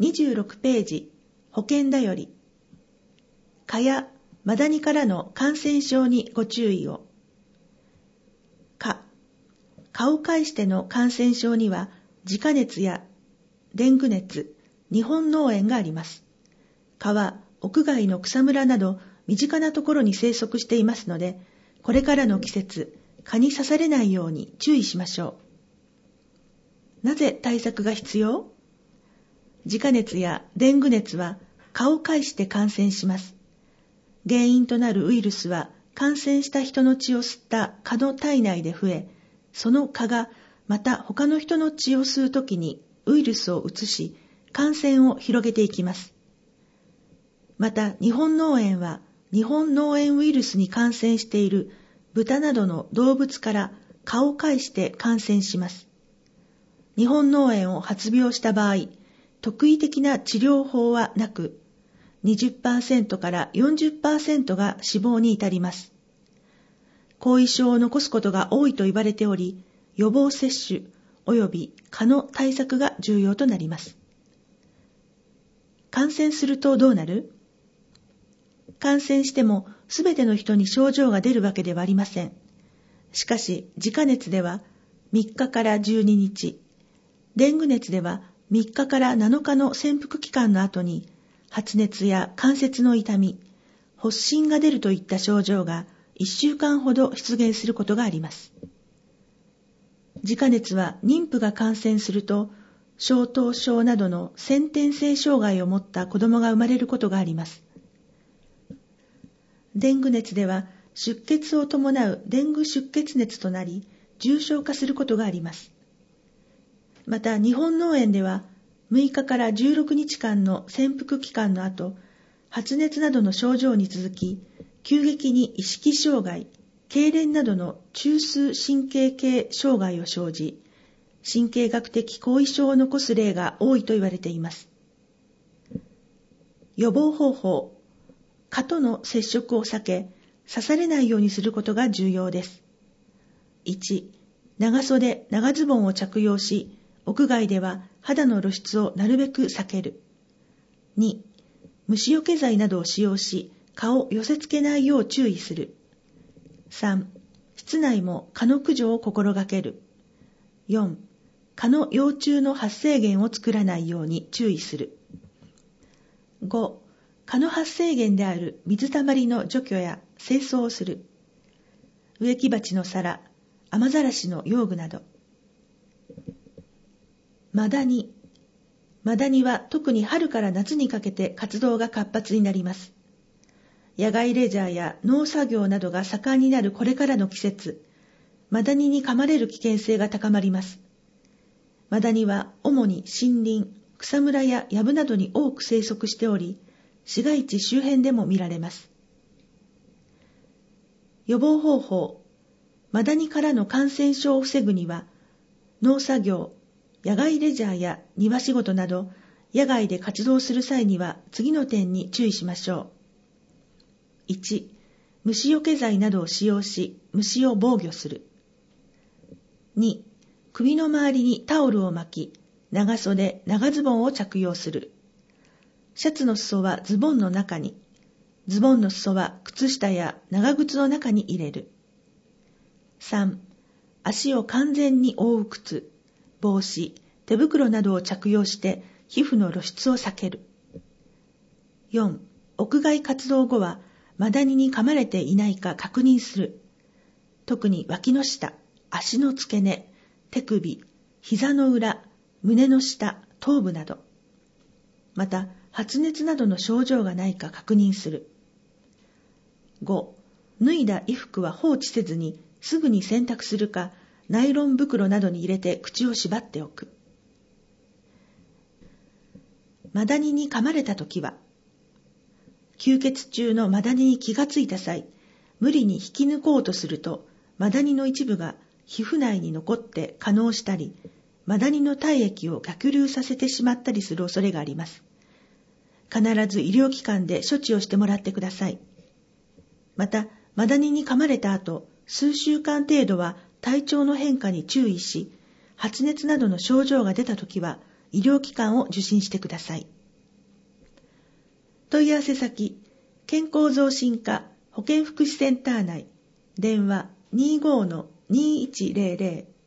26ページ、保険だより。蚊やマダニからの感染症にご注意を。蚊を介しての感染症には、自家熱やデング熱、日本脳炎があります。蚊は屋外の草むらなど身近なところに生息していますので、これからの季節、蚊に刺されないように注意しましょう。なぜ対策が必要？自家熱やデング熱は蚊を介して感染します。原因となるウイルスは感染した人の血を吸った蚊の体内で増え、その蚊がまた他の人の血を吸うときにウイルスを移し、感染を広げていきます。また日本脳炎は日本脳炎ウイルスに感染している豚などの動物から蚊を介して感染します。日本脳炎を発病した場合、特異的な治療法はなく、20% から 40% が死亡に至ります。後遺症を残すことが多いと言われており、予防接種及び蚊の対策が重要となります。感染するとどうなる？感染してもすべての人に症状が出るわけではありません。しかし、自家熱では3日から12日、デング熱では3日から7日の潜伏期間の後に、発熱や関節の痛み、発疹が出るといった症状が1週間ほど出現することがあります。自家熱は妊婦が感染すると、小頭症などの先天性障害を持った子供が生まれることがあります。デング熱では出血を伴うデング出血熱となり、重症化することがあります。また日本脳炎では6日から16日間の潜伏期間の後、発熱などの症状に続き、急激に意識障害、痙攣などの中枢神経系障害を生じ、神経学的後遺症を残す例が多いと言われています。予防方法、蚊との接触を避け、刺されないようにすることが重要です。1、長袖、長ズボンを着用し、屋外では肌の露出をなるべく避ける。2、虫除け剤などを使用し、蚊を寄せ付けないよう注意する。3、室内も蚊の駆除を心がける。4、蚊の幼虫の発生源を作らないように注意する。5、蚊の発生源である水たまりの除去や清掃をする。植木鉢の皿、雨ざらしの用具など。マダニ。マダニは特に春から夏にかけて活動が活発になります。野外レジャーや農作業などが盛んになるこれからの季節、マダニに噛まれる危険性が高まります。マダニは主に森林、草むらや藪などに多く生息しており、市街地周辺でも見られます。予防方法、マダニからの感染症を防ぐには、農作業、野外レジャーや庭仕事など、野外で活動する際には次の点に注意しましょう。1、虫除け剤などを使用し、虫を防御する。2、首の周りにタオルを巻き、長袖、長ズボンを着用する。シャツの裾はズボンの中に、ズボンの裾は靴下や長靴の中に入れる。3、足を完全に覆う靴、帽子、手袋などを着用して皮膚の露出を避ける。4、屋外活動後はマダニに噛まれていないか確認する。特に脇の下、足の付け根、手首、膝の裏、胸の下、頭部など。また、発熱などの症状がないか確認する。5、脱いだ衣服は放置せずにすぐに洗濯するか、ナイロン袋などに入れて口を縛っておく。マダニに噛まれたときは、吸血中のマダニに気がついた際、無理に引き抜こうとすると、マダニの一部が皮膚内に残って化膿したり、マダニの体液を逆流させてしまったりする恐れがあります。必ず医療機関で処置をしてもらってください。また、マダニに噛まれた後、数週間程度は体調の変化に注意し、発熱などの症状が出たときは、 医療機関を受診してください。問い合わせ先、健康増進課保健福祉センター内、電話 25-2100